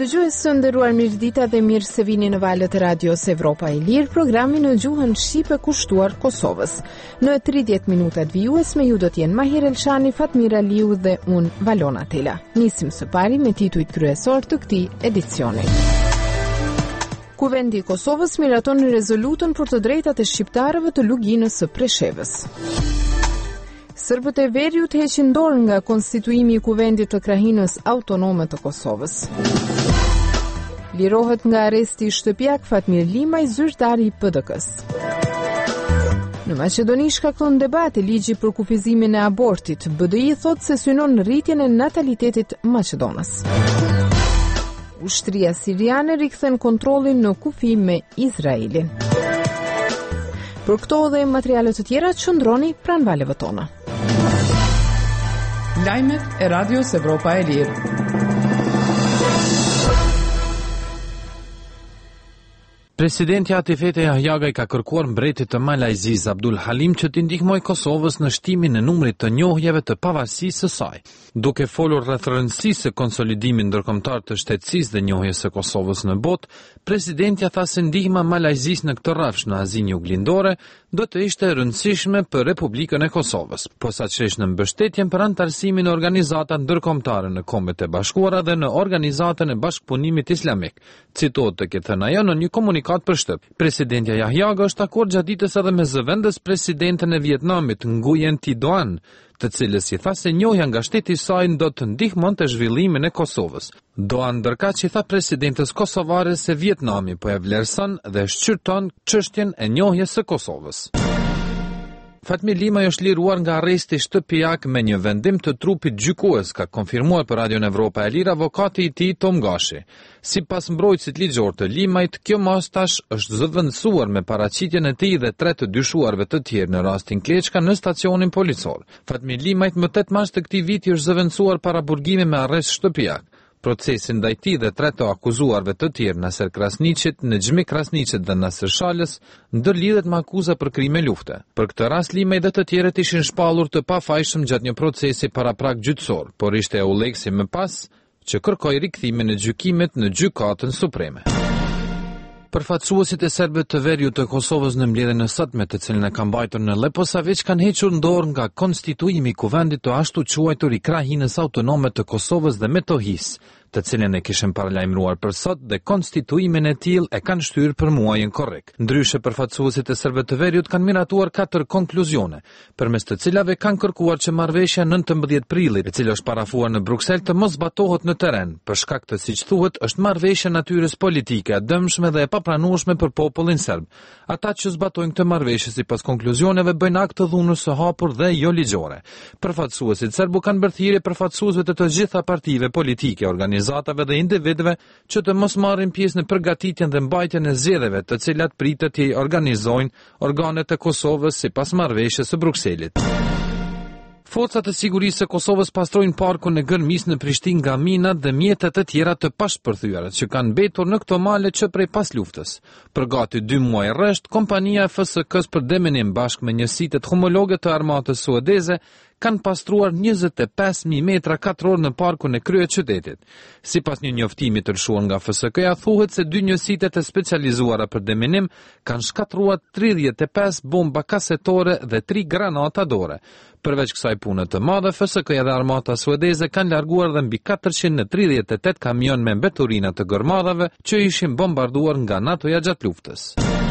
Dëgjues së nderuar, mirëdita dhe mirë se vini në valët e radios Evropa e Lirë, programi në gjuhën shqipe kushtuar Kosovës. Në 30 minutat vijues me ju do t'jenë Mahir Elshani, Fatmira Liu dhe unë Valona Tela. Nisim së pari me titujt kryesor të këtij edicioni. Kuvendi i Kosovës miraton në rezolutën për të drejtat e shqiptarëve të luginës së Preshevës. Serbët e Veriut heqin dorë nga konstituimi i Kuvendit të Krahinës Autonome të Kosovës. Lirohet nga arresti shtëpiak Fatmir Limaj, zyrtari i PDK-s. Në Maqedoni shkakton debati ligji për kufizimin e abortit. BDI thot se synon rritjen e natalitetit maqedonës. Ushtria siriane rikthen kontrollin në kufi me Izraelin. Për këto dhe materiale të tjera qëndroni pranë valeve tona. Lajmet e Radios Evropa e Lirë. Presidenti Atifete Jahjagaj ka kërkuar mbretit të Malajzisë Abdul Halim që t'i ndihmojë Kosovës në shtimin e numrit të njohjeve të pavarësisë së saj. Duke folur rreth rëndësisë së konsolidimit ndërkombëtar të shtetësisë dhe njohjes së Kosovës në botë, presidenti tha se ndihma Malajzisë në këtë rrafsh në Azinë Juglindore do të ishte e rëndësishme për Republikën e Kosovës, posaçërisht në mbështetjen për anëtarësimin në organizata ndërkombëtare në Kombet e Bashkuara dhe në Organizatën e Bashkëpunimit Islamik. Citohet të ketë thënë ajo në një komunikat për shtëp. Presidentja Jahjaga është takuar gjatë ditës edhe me zëvendës presidenten e Vietnamit, Nguyen Thi Duan, të cilës i tha se njohja nga shteti i saj do të ndihmonte zhvillimin e Kosovës. Doan ndërkaq i tha presidentës kosovare se Vietnami po e vlerëson dhe shqyrton çështjen e njohjes së Kosovës. Fatmir Limaj është liruar nga arresti shtëpiak me një vendim të trupit gjykues, ka konfirmuar për Radion Evropa e Lirë avokati i tij Tom Gashi. Sipas mbrojtësit ligjor të Limajt, kjo mastash është zëvendësuar me paraqitjen e tij dhe 3 të dyshuarve të tjerë në rastin Kleçka në stacionin policor. Fatmir Limajt më 8 mars të këtij viti është zëvendësuar para burgimit me arrest shtëpiak. Procesin ndaj tij dhe 3 të akuzuarve të tjerë, Naser Krasniqit, Nexhmi Krasniqit dhe Naser Shalës, ndërlidhet me akuza për krime lufte. Për këtë rast Limaj dhe të tjerët ishin shpallur të pafajshëm gjatë një procesi paraprak gjyqësor, por ishte e ulleksi më pas që kërkoi rikthimin e gjykimit në Gjykatën Supreme. Përfaqësuesit e serbëve të Veriut të Kosovës në mbledhjen e sotme, të cilën e kanë mbajtur në Leposavić, kanë hequr dorë nga konstituimi i Kuvendit të ashtu quajtur i Krahinës Autonome të Kosovës dhe Metohis, të cilën e kishin paralajmëruar për sot dhe konstituimin e tillë e kanë shtyrë për muajin korrekt. Ndryshe, përfaqësuesit e serbëve të Veriut kanë miratuar 4 konkluzione, përmes të cilave kanë kërkuar që marrëveshja 19 prillit, e cila është parafuar në Bruksel, të mos zbatohet në terren, për shkak të, siç thuhet, është marrëveshje natyrës politike, e dëmshme dhe e papranueshme për popullin serb. Ata që zbatojnë këtë marrëveshje sipas konkluzioneve bëjnë akt të dhunës së hapur dhe jo ligjore. Përfaqësuesit serbu kanë bërë thirrje përfaqësuesve të gjitha partive politike, organizatave dhe individëve që të mos marrin pjesë në përgatitjen dhe mbajtjen e zgjedhjeve, të cilat pritet të organizojnë organet e Kosovës sipas marrëveshjes së Brukselit. Forcat e sigurisë së Kosovës pastrojnë parkun e Gërmis në Prishtinë nga minat dhe mjetet e tjera të pashpërthyera që kanë mbetur në këto male që prej pas luftës. Për gati 2 muaj rresht, kompania e FSK-s për deminim bashkë me njësitet homologe të armatës suedeze kanë pastruar 25.000 metra katror në parkun e kryet qytetit. Sipas një njoftimi të lëshuar nga FSK-ja, thuhet se 2 njësitet e specializuara për deminim kanë shkatruar 35 bomba kasetore dhe 3 granata dore. Përveç kësaj pune të madhe, FSK-ja dhe armata suedeze kanë larguar dhe mbi 438 kamion me mbeturina të gërmadhave që ishin bombarduar nga NATO-ja gjatë luftës.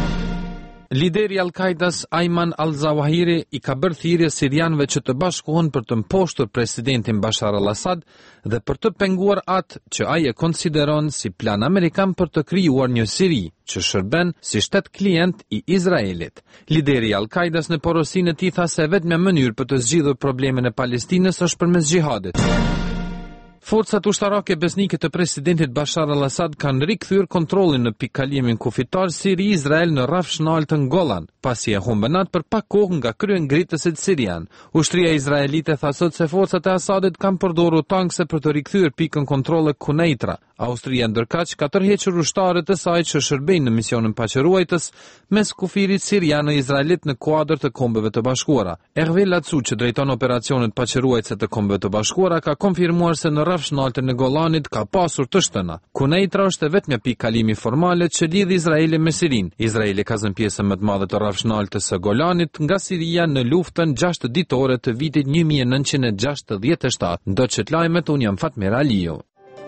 Lideri Al-Qaidas Ayman al-Zawahiri i ka bërë thirrje sirianëve që të bashkohen për të mposhtur presidentin Bashar al-Assad dhe për të penguar atë që ai e konsideron si plan amerikan për të krijuar një Siri që shërben si shtet klient i Izraelit. Lideri i Al-Qaidas në porosinë e tij tha se vetmja mënyrë për të zgjidhur problemin e Palestinës është përmes xhihadit. Forcat ushtarake besnike të presidentit Bashar al-Assad kanë rikthyer kontrollin në pikëkalimin kufitar Siri-Izrael në rrafshnalë të Golan, pasi e humbën atë për pak kohë nga kryengritësit sirian. Ushtria izraelite tha sot se forcat e Asadit kanë përdorur tankse për të rikthyer pikën kontrolle Kuneitra. Austria ndërkaq ka tërhequr ushtarët e saj që shërbejnë në misionin paqëruajtës mes kufirit sirian e Izraelit në kuadër të Kombeve të Bashkuara. Hervé Latsou, që drejton operacionet paqëruajtëse të Kombeve të Bashkuara, ka konfirmuar se në rrafshnaltën e Golanit ka pasur të shtëna. Kuneitra është e vetmja pikë kalimi formale që lidh Izraelin me Sirinë. Izraeli ka zënë pjesën më të madhe të rrafshnaltës së Golanit nga Siria në luftën 6 ditore të vitit 1967. Ndoqët lajmet, unë jam Fatmira Aliu.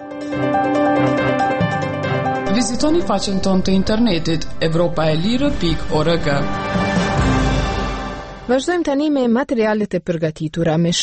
Vizitoni faqen tonë të internetit europaelire.org. Vazhdojmë tani me materialet e përgatitura. Me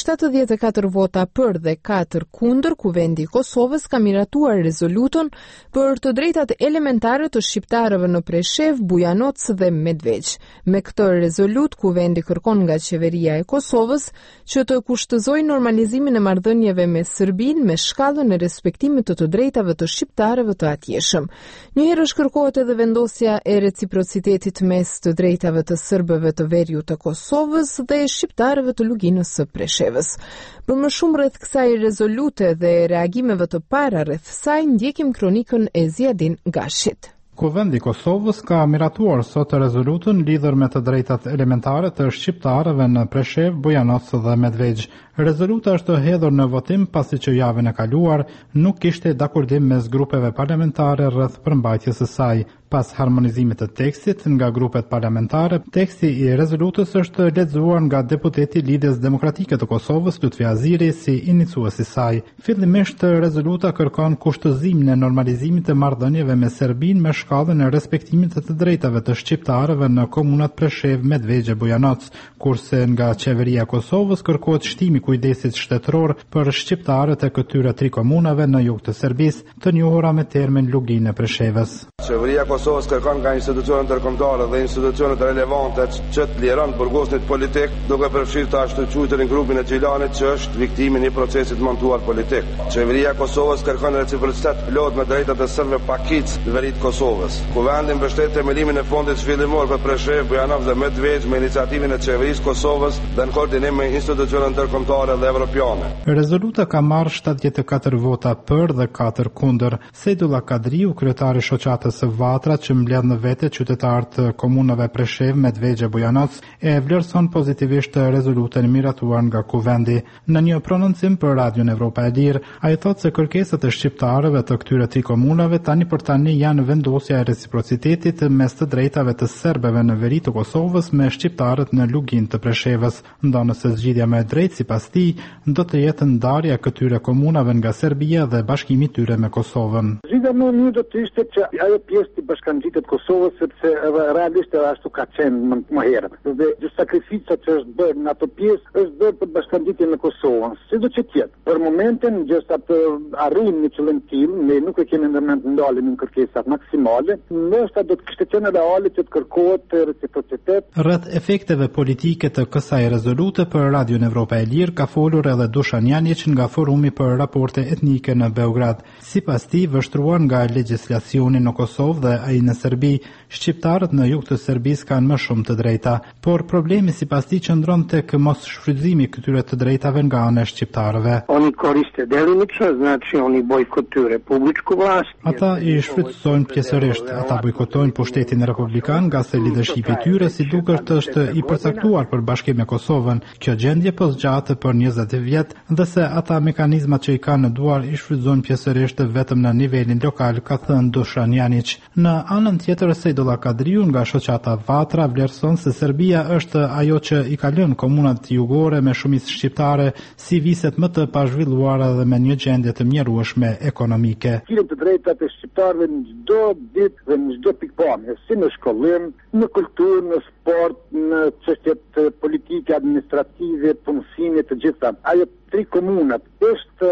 74 vota për dhe 4 kundër, Kuvendi i Kosovës ka miratuar rezolutën për të drejtat elementare të shqiptarëve në Preshev, Bujanoc dhe Medveç. Me këtë rezolut, Kuvendi kërkon nga qeveria e Kosovës që të kushtëzojë normalizimin e marrëdhënieve me Serbinë me shkallën e respektimit të drejtave të shqiptarëve të atjeshëm. Njëherë kërkohet edhe vendosja e reciprocitetit mes të drejtave të serbëve të Veriut të Kosovës dhe shqiptarëve të Luginës së Preshevës. Për më shumë rreth kësaj rezolute dhe reagimeve të para rreth saj, ndjekim kronikën e Ziadin Gashit. Kuvendi i Kosovës ka miratuar sot rezolutën lidhur me të drejtat elementare të shqiptarëve në Preshev, Bujanoc dhe Medveç. Rezoluta është hedhur në votim pasi që javën e kaluar nuk kishte dakordim mes grupeve parlamentare rreth përmbajtjes së saj. Pas harmonizimit të tekstit nga grupet parlamentare, teksti i rezolutës është lexuar nga deputeti i Lidhjes Demokratike të Kosovës, Lutfi Aziri, si iniciues i saj. Fillimisht rezoluta kërkon kushtëzimin e normalizimit të marrëdhënieve me Serbinë me shkallën e respektimit të drejtave të shqiptarëve në komunat Preshev, Medveç e Bujanoc, kurse nga qeveria e Kosovës kërkohet shtimi kujdesit shtetëror për shqiptarët e këtyre 3 komunave në jug të Serbisë, të njohura me termin Luginë e Preshevës. Qeveria e Kosovës kërkon nga institucionet ndërkombëtare dhe institucionet relevante që të liron burgosnit politik, duke përfshirë të ashtu quajturin grupin e Gjilanit që është viktimin i procesit montuar politik. Qeveria e Kosovës kërkon reciprocitet plot me drejtat e serbëve pakic në veri të Kosovës. Kuvendi mbështet themelimin e fondit zhvillimor për Preshev, Bujanoc dhe Medveç me iniciativën e qeverisë Kosovës dhe në koordinim me institucionet ndërkombëtare dhe evropiane. Rezoluta ka marrë 74 vota për dhe 4 kundër. Sejdulla Kadriu, kryetari i shoqatës së Vatra, që mbledh në vete qytetarët të komunave Preshev, Medveç e Bujanoc, e vlerëson pozitivisht rezolutën miratuar nga Kuvendi. Në një prononcim për Radion Evropa e Lirë, ai thotë se kërkesat e shqiptarëve të këtyre 3 komunave tani për tani janë vendosja e reciprocitetit mes të drejtave të serbëve në veri të Kosovës me shqiptarët në Luginë të Preshevës, ndonëse zgjidhja më e drejtë sipas tij do të jetë ndarja e këtyre komunave nga Serbia dhe bashkimi i tyre me Kosovën. Zgjidhja më e mirë do të ishte që ajo pjesë të bashkangjitet Kosovës, sepse realisht edhe ashtu ka qenë më herët. Dhe sakrifica që është bërë në ato pjesë është bërë për bashkangjitjen me Kosovën. Sido që tjetë. Për momentin, gjësa të arrijmë një qëllim tim, ne nuk e kemi ndërmend të ndalim në kërkesat maksimale, ndoshta do të kishte qenë reale që të kërkohet reciprocitet. Rreth efekteve politike të kësaj rezolute për Radion Evropa e Lirë ka folur edhe Dušan Janić nga Forumi për Raporte Etnike në Beograd. Sipas tij, vështruar nga legjislacioni në Kosovë dhe ai në Serbi, shqiptarët në jug të Serbisë kanë më shumë të drejta, por problemi sipas tij qëndron tek mos shfrytëzimi i këtyre të drejtave nga ana e shqiptarëve. Oni koriste delimično, znači oni bojkotuju republičku vlast. Ata i shfrytëzojnë pjesërisht, ata bojkotojnë pushtetin republikan nga se leadershipi i tyre si duket është i përcaktuar për bashkim me Kosovën. Kjo gjendje po zgjatet për 20 vjet dhe se ata mekanizmat që i kanë në duar i shfrytëzojnë pjesërisht vetëm në nivelin lokal, ka thënë Dušan Janić. Në anën tjetër, Sejdulla Kadriu nga shoqata Vatra vlerëson se Serbia është ajo që i ka lënë komunat jugore me shumicë shqiptare si viset më të pazhvilluara dhe me një gjendje të mjerueshme ekonomike. Të drejtat e shqiptarëve në çdo ditë dhe në çdo pikpamje, si në shkollim, në kulturë, në sport, në çështjet politike, administrative, punësimi, të gjitha. Ajo 3 komunat është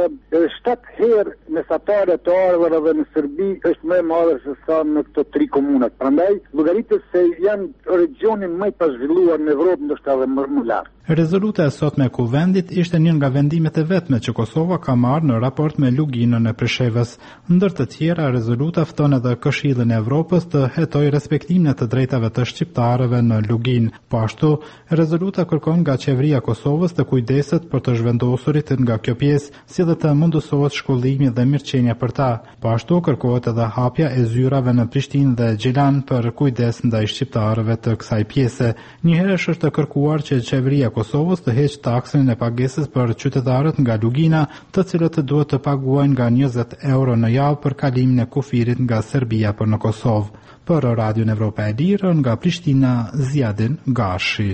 7 herë mesatare të ardhurave në Serbi është më e madhe se sa në këto 3 komunat. Prandaj llogaritet se janë regioni më i pazhvilluar në Evropë, ndoshta edhe më lart. Rezoluta e sotme e Kuvendit ishte një nga vendimet e vetme që Kosova ka marrë në raport me Luginën e Preshevës. Ndër të tjera, rezoluta fton edhe Këshillin e Evropës të hetojë respektimin e të drejtave të shqiptarëve në Lugin. Po ashtu, rezoluta kërkon nga qeveria e Kosovës të kujdeset për të zhvendosurit nga kjo pjesë, si dhe të mundësohet shkollimi dhe mirëqenia për ta. Po ashtu kërkohet edhe hapja e zyrave në Prishtinë dhe Gjilan për kujdes ndaj shqiptarëve të kësaj pjese. Njëherësh është kërkuar që qeveria Kosovës të heqë taksin e pagesës për qytetarët nga Lugina, të cilët duhet të paguajnë nga 20 euro në javë për kalimin e kufirit nga Serbia për në Kosovë. Për Radion Evropa e Lirë, nga Prishtina, Zjadin Gashi.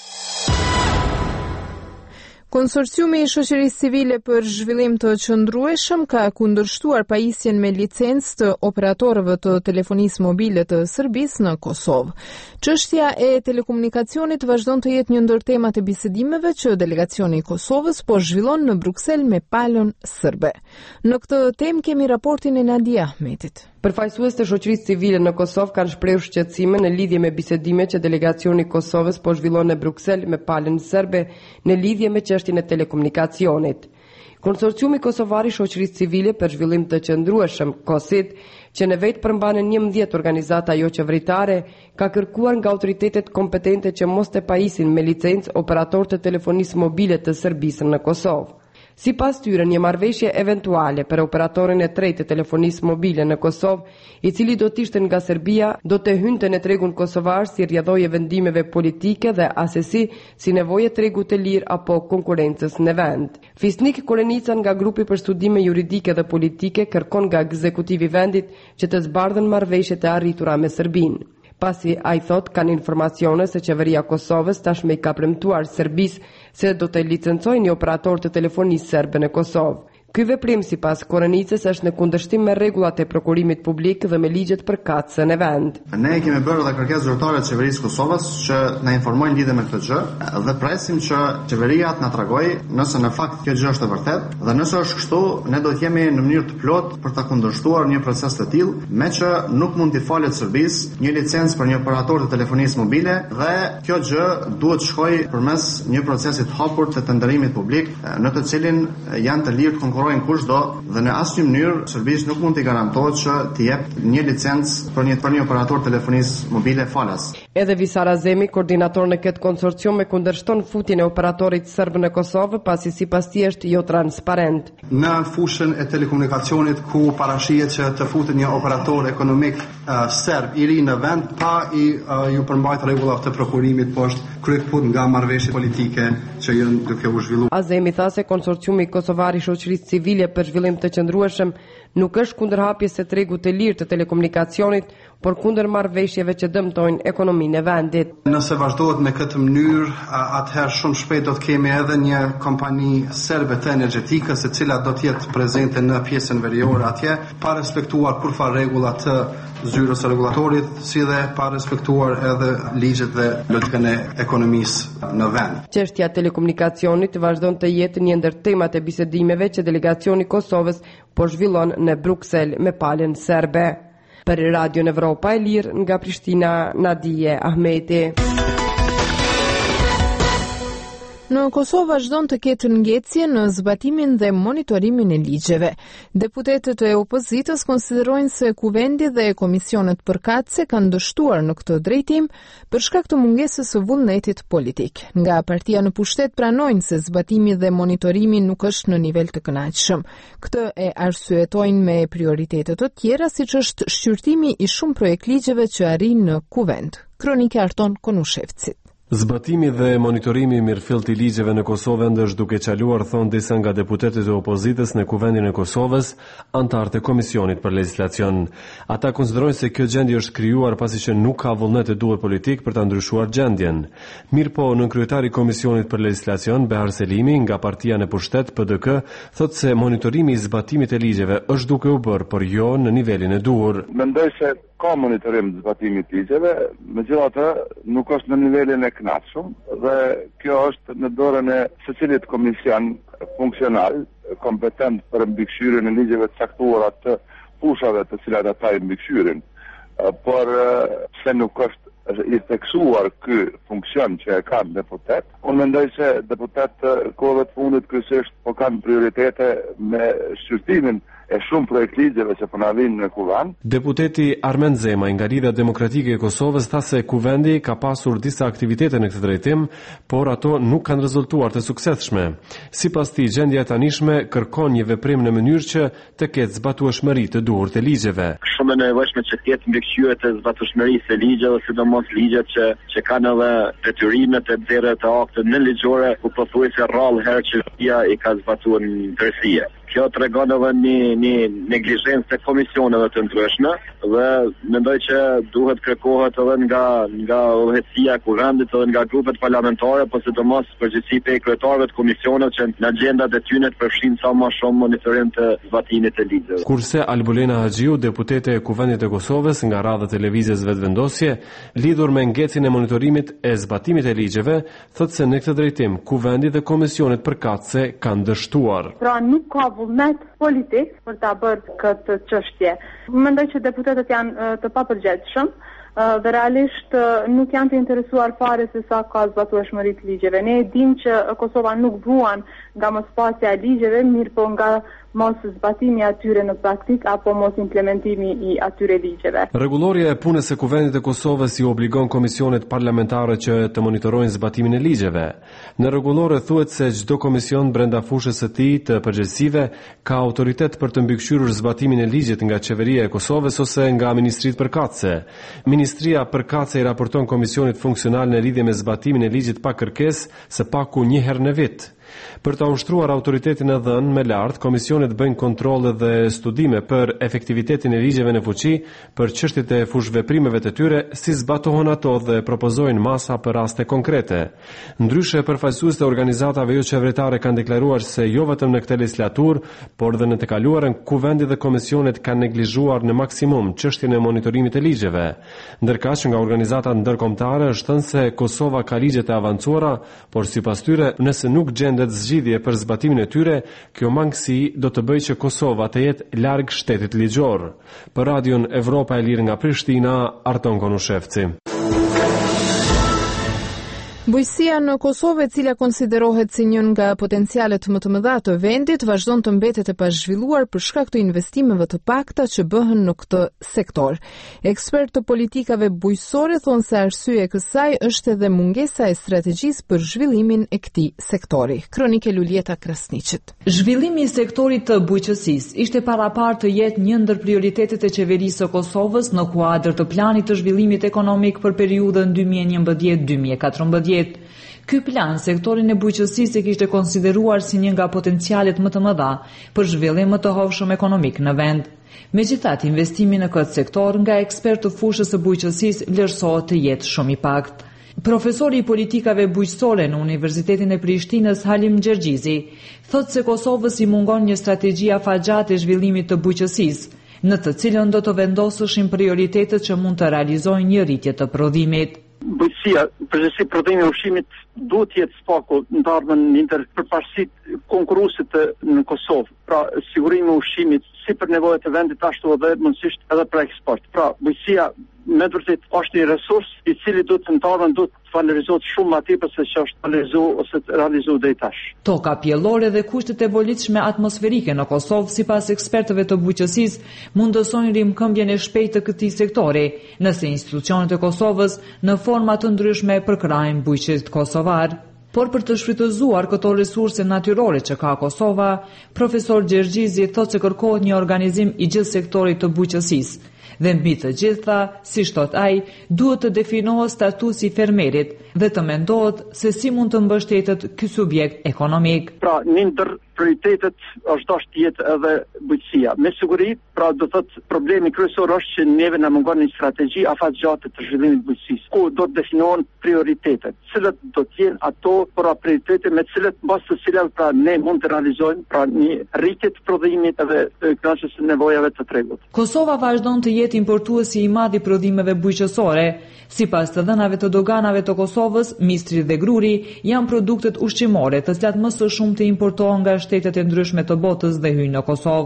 Konsorciumi i Shoqërisë Civile për Zhvillim të Qëndrueshëm ka kundërshtuar pajisjen me licencë të operatorëve të telefonisë mobile të Serbisë në Kosovë. Çështja e telekomunikacionit vazhdon të jetë një ndër temat e bisedimeve që delegacioni i Kosovës po zhvillon në Bruksel me palën serbe. Në këtë temë kemi raportin e Nadia Ahmetit. Përfaqësues të shoqërisë civile në Kosovë kanë shprehur shqetësime në lidhje me bisedimet që delegacioni i Kosovës po zhvillon në Bruksel me palën serbe në lidhje me çështjen e telekomunikacionit. Konsorciumi kosovar i shoqërisë civile për zhvillim të qëndrueshëm, KOSIT, që në vetë përmbanë 11 organizata jo qeveritare, ka kërkuar nga autoritetet kompetente që mos të pajisin me licencë operator të telefonisë mobile të Serbisë në Kosovë. Si pas tyre, një marrëveshje eventuale për operatorin e tretë të telefonisë mobile në Kosovë, i cili do t'ishte nga Serbia, do të hynte në tregun kosovar si rrjedhojë vendimeve politike dhe asesi si nevoje tregu të lirë apo konkurrencës në vend. Fisnik Korenica nga grupi për studime juridike dhe politike kërkon nga ekzekutivi vendit që të zbardhen marrëveshjet e arritura me Serbinë. Pasi ai thot kanë informacione se qeveria e Kosovës tashmë i ka premtuar Serbisë se do të licencojë një operator të telefonisë serbe në Kosovë. Ky veprim sipas Korenicës është në kundërshtim me rregullat e prokurimit publik dhe me ligjet përkatëse në vend. Ne kemi bërë edhe kërkesë zyrtare të qeverisë së Kosovës që na informojnë lidhje me këtë gjë dhe presim që qeveria të na tregojë nëse në fakt kjo gjë është e vërtetë dhe nëse është kështu, ne do të jemi në mënyrë të plotë për ta kundërshtuar një proces të tillë, me që nuk mund t'i falet Serbisë një licencë për një operator të telefonisë mobile dhe kjo gjë duhet shkojë përmes një procesi të hapur të tenderimit publik në të cilin janë të lirë të kushdo dhe në asnjë mënyrë Serbisë nuk mund t'i garantohet që t'i jep një licencë për një operator telefonisë mobile falas. Edhe Visar Azemi, koordinator në këtë konsorcium, e kundërshton futjen e operatorit serb në Kosovë, pasi sipas tij është jo transparent. Në fushën e telekomunikacionit ku parashihet që të futet një operator ekonomik serb i ri në vend pa ju përmbajtur rregullat të prokurimit, po është kryekëput nga marrëveshjet politike që janë duke u zhvilluar. Azemi tha se konsorciumi kosovar i shoqërisë civile për zhvillim të qëndrueshëm nuk është kundër hapjes së tregut të lirë të telekomunikacionit, por kundër marrëveshjeve që dëmtojnë ekonominë e vendit. Nëse vazhdohet me këtë mënyrë, atëherë shumë shpejt do të kemi edhe një kompani serbe të energjetikës, e cila do të jetë prezente në pjesën veriore atje, pa respektuar kurfar rregulla të zyrës së rregullatorit, si dhe pa respektuar edhe ligjet dhe logjikën e ekonomisë në vend. Çështja e telekomunikacionit vazhdon të jetë një ndër temat e bisedimeve që delegacioni i Kosovës po zhvillon në Bruksel me palën serbe. Për Radion Evropa e Lirë nga Prishtina, Nadia Ahmeti. Në Kosovë vazhdon të ketë ngjecje në zbatimin dhe monitorimin e ligjeve. Deputetët e opozitës konsiderojnë se kuvendi dhe komisionet përkatëse kanë dështuar në këtë drejtim për shkak të mungesës së vullnetit politik. Nga partia në pushtet pranojnë se zbatimi dhe monitorimi nuk është në nivel të kënaqshëm. Këtë e arsyetojnë me prioritete të tjera, siç është shqyrtimi i shumë projektligjeve që arrin në kuvend. Kronika Arton Konushevcit. Zbatimi dhe monitorimi i mirëfillt i ligjeve në Kosovë është duke çaluar, thon disa nga deputetët e opozitës në Kuvendin e Kosovës, anëtarë të Komisionit për Legjislacion. Ata konsiderojnë se kjo gjendje është krijuar pasi që nuk ka vullnet e duhur politik për ta ndryshuar gjendjen. Mirpo, nënkryetari i Komisionit për Legjislacion, Behar Selimi, nga partia në pushtet PDK, thotë se monitorimi i zbatimit e ligjeve është duke u bërë, por jo në nivelin e duhur. Mendoj se ka monitorim të zbatimit të ligjeve, megjithatë nuk është në nivelin e kënaqshëm dhe kjo është në dorën e secilit komision funksional kompetent për mbikëqyrjen e ligjeve të caktuara të fushave të cilat ata i mbikëqyrin. Por se nuk është është i theksuar ky funksion që e kanë deputet. Unë mendoj se deputet kohëve të fundit kryesisht po kanë prioritete me shqyrtimin e shumë projekt ligjeve që po na vinë në kuvend. Deputeti Armend Zemaj nga Lidhja Demokratike e Kosovës tha se kuvendi ka pasur disa aktivitete në këtë drejtim, por ato nuk kanë rezultuar të suksesshme. Sipas tij, gjendja e tanishme kërkon një veprim në mënyrë që të ketë zbatueshmëri të duhur të ligjeve. Shumë e nevojshme që të ketë mbikëqyrje të zbatueshmërisë së ligjeve, sidomos ligjet që kanë edhe detyrimet e blerë të akte në ligjore, ku pothuajse rrallë herë që i ka zbatuar në tërësi. Kjo tregon edhe një neglizhencë të komisioneve të ndryshme dhe mendoj që duhet kërkohet edhe nga udhëheqësia e kuvendit edhe nga grupet parlamentare, por sidomos përgjegjësi pe kryetarëve të komisioneve që në agjendat e tyre të përfshin sa më shumë monitorim të zbatimit të ligjeve. Kurse Albulena Haxhiu, deputete e Kuvendit të Kosovës nga radha televizies Vetvendosje, lidhur me ngecjen e monitorimit e zbatimit të ligjeve, thotë se në këtë drejtim kuvendi dhe komisionet përkatëse kanë dështuar. Pra nuk ka vullnet politik për ta bërë këtë çështje. Mendoj që deputetët janë të papërgjegjshëm dhe realisht nuk janë të interesuar fare se sa ka zbatueshmëri të ligjeve. Ne e dim që Kosova nuk vuan nga mospasja e ligjeve, mirë po nga mos zbatimi atyre në praktik apo mos implementimi i atyre ligjeve. Rregullorja e punës së Kuvendit të Kosovës i obligon komisionet parlamentare që të monitorojnë zbatimin e ligjeve. Në rregullore thuhet se çdo komision brenda fushës së tij të përgjegjësive ka autoritet për të mbikëqyrur zbatimin e ligjit nga qeveria e Kosovës ose nga ministritë përkatëse. Ministria përkatëse i raporton komisionit funksional në lidhje me zbatimin e ligjit pa kërkesë së paku një herë në vit. Për të ushtruar autoritetin e dhënë me lart, komisionet bëjnë kontrolle dhe studime për efektivitetin e ligjeve në fuqi, për çështjet e fushveprimeve të tyre, si zbatohen ato dhe propozojnë masa për raste konkrete. Ndryshe, përfaqësues të organizatave jo qeveritare kanë deklaruar se jo vetëm në këtë legislaturë, por dhe në të kaluarën kuvendi dhe komisionet kanë neglizhuar në maksimum çështjen e monitorimit të ligjeve. Ndërkaq nga organizata ndërkombëtare është thënë se Kosova ka ligje të avancuara, por sipas tyre, nëse nuk gjendet zgjidhje për zbatimin e tyre, kjo mangësi do të bëjë që Kosova të jetë larg shtetit ligjor. Për Radion Evropa e Lirë nga Prishtina, Arton Konushevci. Bujqësia në Kosovë, e cila konsiderohet si një nga potencialet më të mëdha të vendit, vazhdon të mbetet e pazhvilluar për shkak të investimeve të pakta që bëhen në këtë sektor. Ekspertë të politikave bujqësore thonë se arsye e kësaj është edhe mungesa e strategjisë për zhvillimin e këtij sektori. Kronike Lulieta Krasniqit. Zhvillimi i sektorit të bujqësisë ishte paraparë të jetë një ndër prioritetet e qeverisë së Kosovës në kuadër të planit të zhvillimit ekonomik për periudhën 2011-2014. Ky plan sektorin e bujqësisë e kishte konsideruar si një nga potencialet më të mëdha për zhvillim më të hovshëm ekonomik në vend. Megjithatë, investimi në këtë sektor nga ekspertë të fushës së bujqësisë vlerësohet të jetë shumë i paktë. Profesori i politikave bujqësore në Universitetin e Prishtinës, Halim Gjergjizi, thotë se Kosovës i mungon një strategji afatgjatë e zhvillimit të bujqësisë, në të cilën do të vendoseshin prioritetet që mund të realizojnë një rritje të prodhimit. Bujqësia, përgjithësi prodhimi i ushqimit duhet të jetë spaku ndarmën ndër përparësitë konkurruese në Kosovë. Pra, sigurimi i ushqimit si për nevojat e vendit ashtu edhe mundësisht edhe për eksport. Pra, bujqësia me vërtet është një resurs i cili duhet të valorizohet shumë më tepër se që është valorizuar ose realizuar deri tash. Toka pjellore dhe kushtet e volitshme atmosferike në Kosovë, sipas ekspertëve të bujqësisë, mundësojnë rimkëmbjen e shpejtë të këtij sektori, nëse institucionet e Kosovës në forma të ndryshme përkrajnë bujqësit kosovar. Por për të shfrytëzuar këto resurse natyrore që ka Kosova, profesor Gjergjizi thotë se kërkohet një organizim i gjithë sektorit të bujqësisë. Dhe mbi të gjitha, si thot ai, duhet të definohet statusi i fermerit dhe të mendohet se si mund të mbështetet ky subjekt ekonomik. Pra, një ndër prioritetet është dashur të jetë edhe bujqësia. Me siguri, pra do thotë problemi kryesor është që neve na mungon një strategji afatgjatë të zhvillimit të bujqësisë, ku do të definohen prioritetet, cilat do të jenë ato pra prioritete me cilat mbas të cilat pra ne mund të realizojmë pra një rritje të prodhimit edhe kënaqësisë së nevojave të tregut. Kosova vazhdon të jetë importuesi i madh i prodhimeve bujqësore. Sipas të dhënave të doganave të Kosovës, mistri dhe gruri janë produktet ushqimore, të cilat më së shumti importohen nga shtetet e ndryshme të botës dhe hyjnë në Kosovë.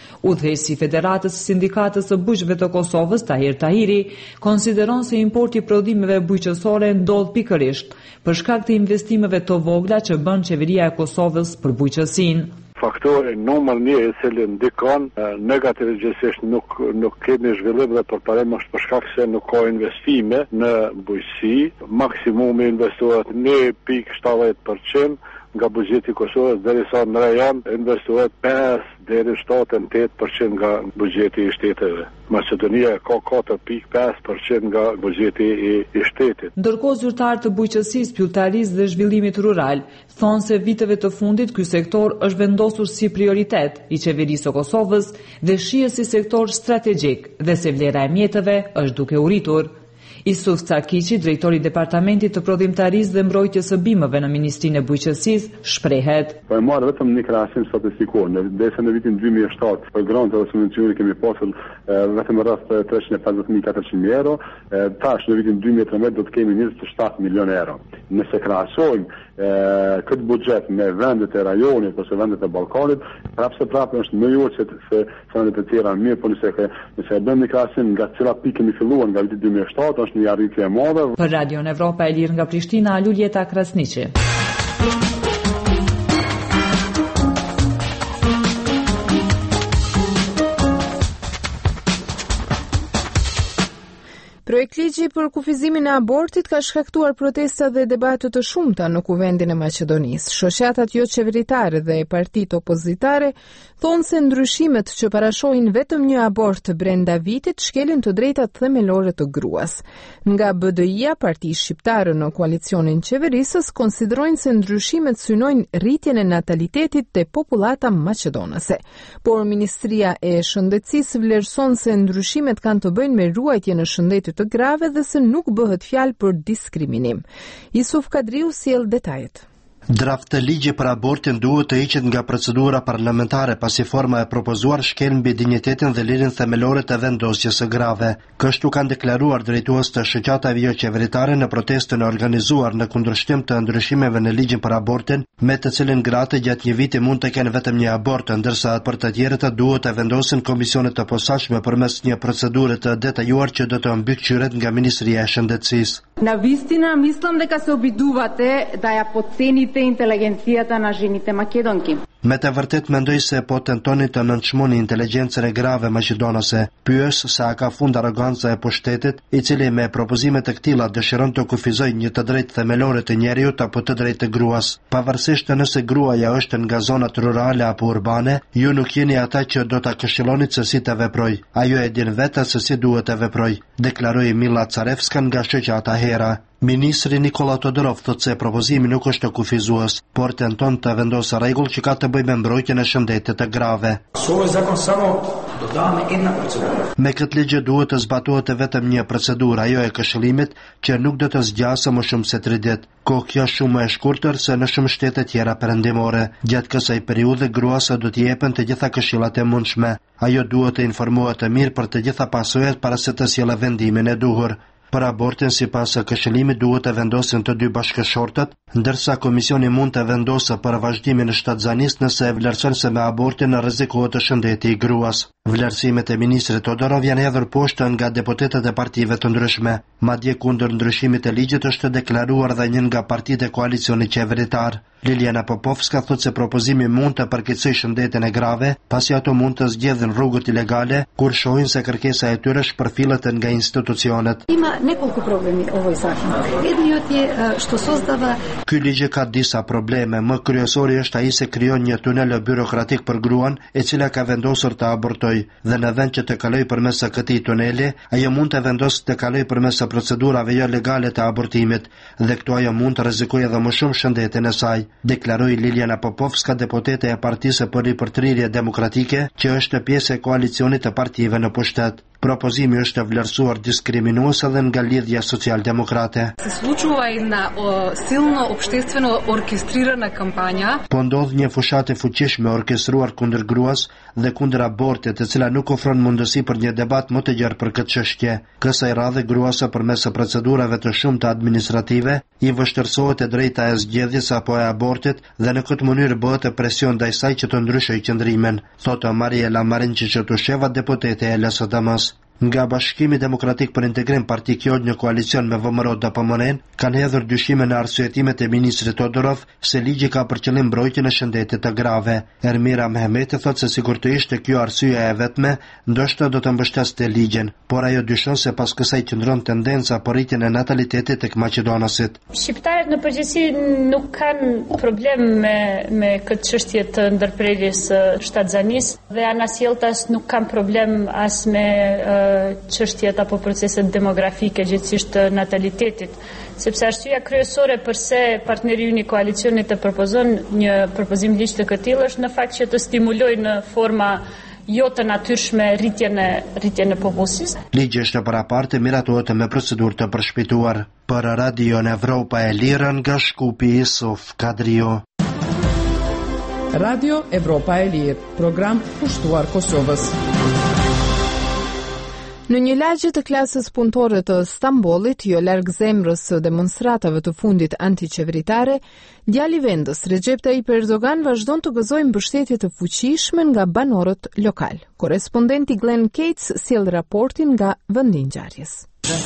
Udhëheqësi i Federatës së Sindikatës së Bujqëve të Kosovës, Tahir Tahiri, konsideron se importi i prodhimeve bujqësore ndodh pikërisht për shkak të investimeve të vogla që bën qeveria e Kosovës për bujqësinë. Faktori numër 1 i cili ndikon negativisht nuk kemi zhvillim dhe përparim është për shkak se nuk ka investime në bujqësi. Maksimumi investohet 1.70% nga buxheti i Kosovës, derisa në rajon investohet 5 deri 7-8% nga buxheti i shteteve. Maqedonia ka 4.5% nga buxheti i shtetit. Ndërkohë zyrtarët të bujqësisë, pylltarisë dhe zhvillimit rural thonë se viteve të fundit ky sektor është vendosur si prioritet i qeverisë së Kosovës dhe shihet si sektor strategjik dhe se vlera e mjeteve është duke u rritur. Isuf Cakiqi, drejtori i Departamentit të Prodhimtarisë dhe Mbrojtjes së Bimëve në Ministrinë e Bujqësisë, shprehet. Po e marr vetëm një krahasim statistikor, ndërsa në vitin 2007 për grantë dhe subvencione kemi pasur vetëm rreth 350.400 euro, tash në vitin 2013 do të kemi 27 milionë euro. Nëse krahasojmë këtë buxhet me vendet e rajonit ose vendet e Ballkanit, prapë është më jo se vendet e tjera, mirë, po nëse e bëjmë një krahasim nga cila pikë kemi filluar nga viti 2007, është një arritje e madhe. Për Radion Evropa e Lirë nga Prishtina, Luljeta Krasniqi. Projektligji për kufizimin e abortit ka shkaktuar protesta dhe debate të shumta në kuvendin e Maqedonisë. Shoqatat jo qeveritare dhe partitë opozitare thonë se ndryshimet që parashohin vetëm një abort brenda vitit shkelin të drejtat themelore të gruas. Nga BDI-a, parti shqiptare në koalicionin qeverisës, konsiderojnë se ndryshimet synojnë rritjen e natalitetit te popullata maqedonase. Por Ministria e Shëndetësisë vlerëson se ndryshimet kanë të bëjnë me ruajtjen e shëndetit të grave dhe se nuk bëhet fjalë për diskriminim. Isuf Kadriu sjell detajet. Draft të ligji për abortin duhet të hiqet nga procedura parlamentare pasi forma e propozuar shkel mbi dinjitetin dhe lirin themelore të vendosjes së grave. Kështu kanë deklaruar drejtues të shoqatave jo qeveritare në protestën e organizuar në kundërshtim të ndryshimeve në ligjin për abortin, me të cilin gratë gjatë një viti mund të kenë vetëm një abort, ndërsa për të tjerët duhet të vendosin komisionet të posaçme përmes një procedure të detajuar që do të mbikëqyret nga Ministria e Shëndetësisë. Navistina mislim дека се обидувате да ја подцените интелигенцијата на жените македонки. Me të vërtet mendoj se po tentoni të nënçmoni inteligjencën e grave maqedonase. Pyes se a ka fund arroganca e pushtetit, i cili me propozime të këtilla dëshiron të kufizojë një të drejtë themelore të njeriut apo të drejtë të gruas. Pavarësisht nëse gruaja është nga zonat rurale apo urbane, ju nuk jeni ata që do ta këshilloni se si të veproj. Ajo e din vetë se si duhet të veproj, deklaroi Milla Carevska nga shoqata Hera. Ministri Nikola Todorov thotë se propozimi nuk është kufizues, por tenton të vendosë rregull që ka të bëjë me mbrojtjen e shëndetit të grave. Me këtë ligj duhet të zbatohet vetëm një procedurë, ajo e këshillimit, që nuk do të zgjasë më shumë se 3 ditë. Kjo është shumë e shkurtër se në shumë shtete tjera perëndimore. Gjatë kësaj periudhe gruasa do t'i jepen të gjitha këshillat e mundshme. Ajo duhet të informohet të mirë për të gjitha pasojat para se të sjellë vendimin e duhur. Për abortin sipas këshillimit duhet të vendosin të dy bashkëshortët, ndërsa komisioni mund të vendosë për vazhdimin e shtatzanisë nëse e vlerëson se me abortin rrezikohet shëndeti i gruas. Vlerësimet e ministrit Todorov janë hedhur poshtë nga deputetët e partive të ndryshme. Madje kundër ndryshimit të ligjit është deklaruar dhe një nga partitë e koalicionit qeveritar. Liliana Popovska thotë se propozimi mund të përkeqësojë shëndetin e grave, pasi ato mund të zgjedhin rrugët ilegale kur shohin se kërkesa e tyre shpërfillet nga institucionet. Nekoliko problemi ovoj zakon. Jedni je što sozdava. Ky ligj ka disa probleme. Më kryesori është ai se krijon një tunel byrokratik për gruan, e cila ka vendosur të abortojë, dhe në vend që të kalojë përmes këtij tuneli, ajo mund të vendosë të kalojë përmes procedurave jo legale të abortimit, dhe këtu ajo mund të rrezikojë edhe më shumë shëndetin e saj, deklaroi Liliana Popovska, deputete e Partisë për Ripërtrirje Demokratike, që është pjesë e koalicionit të partive në pushtet. Propozimi është vlerësuar diskriminues edhe nga Lidhja Social-Demokrate. Se случува една силно обществено оркестрирана кампanja. Po ndodh një fushatë e fuqishme orkestruar kundër gruas dhe kundër abortit, e cila nuk ofron mundësi për një debat më të gjerë për këtë çështje. Kësaj radhe gruasa përmes procedurave të shumta administrative i vështirësohet e drejta e zgjedhjes apo e abortit dhe në këtë mënyrë bëhet presion ndaj saj që të ndryshojë qëndrimin, thotë Mariela Marinčić-Tusheva, deputete e LSDM-s. Nga Bashkimi Demokratik për Integrim, parti kjo në koalicion me VMRO-DPMN kanë hedhur dyshime në arsyetimet e ministrit Todorov se ligji ka për qëllim mbrojtjen e shëndetit të grave. Ermira Mehmeti thotë se sigurisht kjo arsyeja e vetme ndoshta do të mbështeste ligjin, por ajo dyshon se pas kësaj qëndron tendenca për rritjen e natalitetit tek maqedonasit. Shqiptarët në përgjithësi nuk kanë problem me këtë çështje të ndërprerjes së shtatzanisë dhe anasjelltas nuk kanë problem as me çështjet apo proceset demografike gjithsesi të natalitetit, sepse arsyeja kryesore pse partneri ynë i koalicionit të propozon një propozim ligj të këtij është në fakt që të stimulojë në forma jo të natyrshme rritjen e popullsisë. Ligji është paraparte miratohet me procedurë të përshpejtuar. Për Radio Evropa e Lirë nga Shkupi, Isuf Kadrio. Radio Evropa e Lirë, program pushtuar Kosovës. Në një lagje të klasës punëtore të Stambollit, jo larg zemrës së demonstratave të fundit antiqeveritare, djali i vendës Recep Tayyip Erdogan vazhdon të gëzojë mbështetje të fuqishme nga banorët lokal. Korrespondenti Glenn Cates sjell raportin nga vendi i ngjarjes.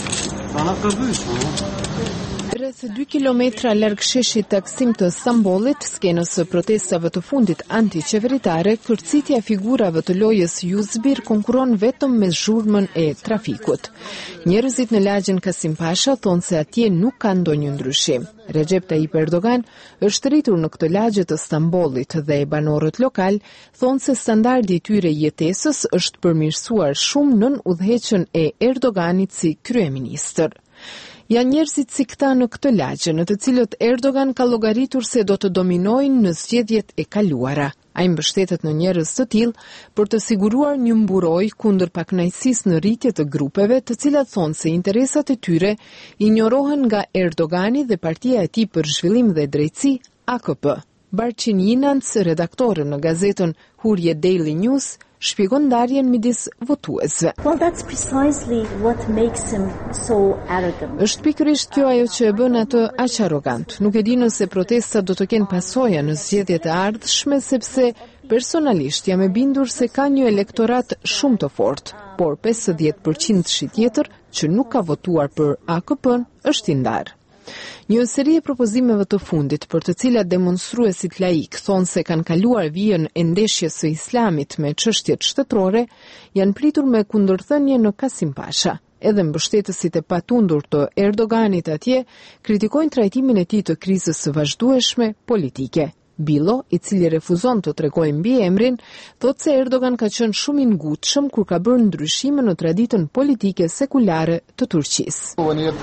Rreth 2 kilometra larg sheshit Taksim të Stambollit, skenës së protestave të fundit antiqeveritare, kërcitja e figurave të lojës Yuzbir konkuron vetëm me zhurmën e trafikut. Njerëzit në lagjen Kasim Pasha thonë se atje nuk ka ndonjë ndryshim. Recep Tayyip Erdogan është rritur në këtë lagje të Stambollit dhe banorët lokal thonë se standardi i tyre jetesës është përmirësuar shumë nën udhëheqjen e Erdoganit si kryeministër. Janë njerëzit si këta në këtë lagje, në të cilët Erdogan ka llogaritur se do të dominojnë në zgjedhjet e kaluara. Ai mbështetet në njerëz të tillë për të siguruar një mburojë kundër pakënaqësisë në rritje të grupeve, të cilat thonë se interesat e tyre injorohen nga Erdogani dhe partia e tij për zhvillim dhe drejtësi, AKP. Barçin Yinanc, redaktore në gazetën Hurje Daily News, shpjegon ndarjen midis votuesve. Well, that's precisely what makes him so arrogant. Është pikërisht kjo ajo që e bën atë aq arrogant. Nuk e di nëse protestat do të kenë pasoja në zgjedhjet e ardhshme, sepse personalisht jam e bindur se ka një elektorat shumë të fortë, por 50% tjetër që nuk ka votuar për AKP-n është i ndarë. Një seri e propozimeve të fundit për të cilat demonstruesit laik thonë se kanë kaluar vijën e ndeshjes së Islamit me çështjet shtetërore janë pritur me kundërthënie në Kasim Pasha. Edhe mbështetësit e patundur të Erdoganit atje kritikojnë trajtimin e tij të krizës së vazhdueshme politike. Bilo, i cili refuzon të tregojë mbiemrin, thotë se Erdogan ka qenë shumë i ngutshëm kur ka bërë ndryshime në traditën politike sekulare të Turqisë.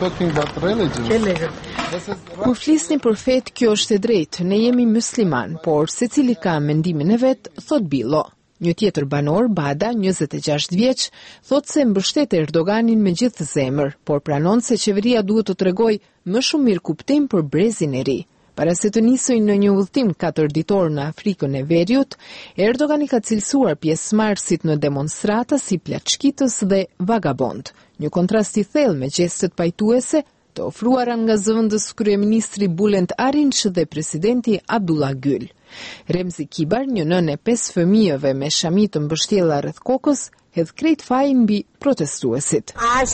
Kur flisni për fetë, kjo është e drejtë, ne jemi musliman, por secili ka mendimin e vet, thot Bilo. Një tjetër banor, Bada, 26 vjeç, thotë se mbështet Erdoganin me gjithë zemër, por pranon se qeveria duhet të tregojë më shumë mirë kuptim për brezin e ri. Para se të nisojnë në një udhëtim 4 ditor në Afrikën e Veriut, Erdogan i ka cilësuar pjesëmarrësit në demonstrata si plaçkitës dhe vagabond, një kontrast i thellë me gjestet pajtuese të ofruara nga zëvendës kryeministri Bülent Arınç dhe presidenti Abdullah Gül. Remzi Kibar, një nënë e 5 fëmijëve me shami të mbështjella rreth kokës, hedh krejt fajin mbi protestuesit.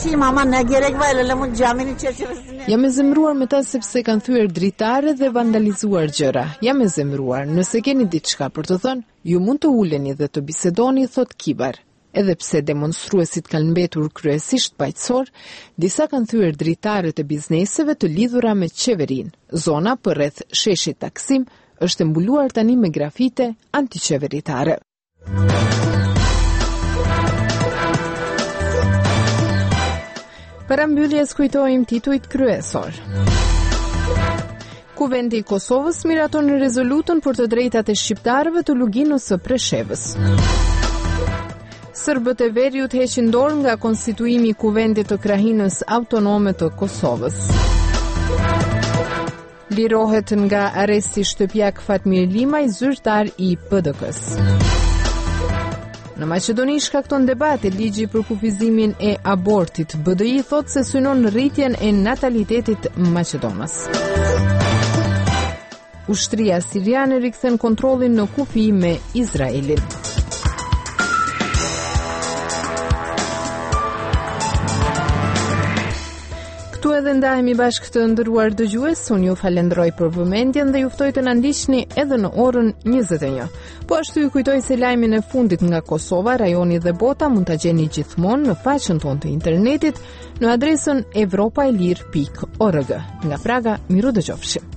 Jam e zemëruar me ta sepse kanë thyer dritare dhe vandalizuar gjëra. Jam e zemëruar, nëse keni diçka për të thënë, ju mund të uleni dhe të bisedoni, thot Kibar. Edhe pse demonstruesit kanë mbetur kryesisht paqësor, disa kanë thyer dritare të bizneseve të lidhura me qeverinë. Zona përreth sheshit Taksim është mbuluar tani me grafite antiqeveritare. Para mbylljes kujtojmë titujt kryesor. Kuvendi i Kosovës miraton rezolutën për të drejtat e shqiptarëve të luginës së Preshevës. Serbët e Veriut heqin dorë nga konstituimi i Kuvendit të Krahinës Autonome të Kosovës. Lirohet nga arresti shtëpiak Fatmir Limaj, zyrtar i PDK-s. Në Maqedoni shkakton debate ligji për kufizimin e abortit. BDI thot se synon rritjen e natalitetit Maqedonas. Ushtria siriane rikthen kontrollin në kufi me Izraelin. Këtu edhe ndahemi bashkë të ndëruar dëgjues, unë ju falenderoj për vëmendjen dhe juftoj të na ndiqni edhe në orën 21. Po ashtu ju kujtoj se lajmin e fundit nga Kosova, rajoni dhe bota mund ta gjeni gjithmonë në faqen tonë të internetit në adresën evropailir.org. Nga Praga, miru dëgjofshim.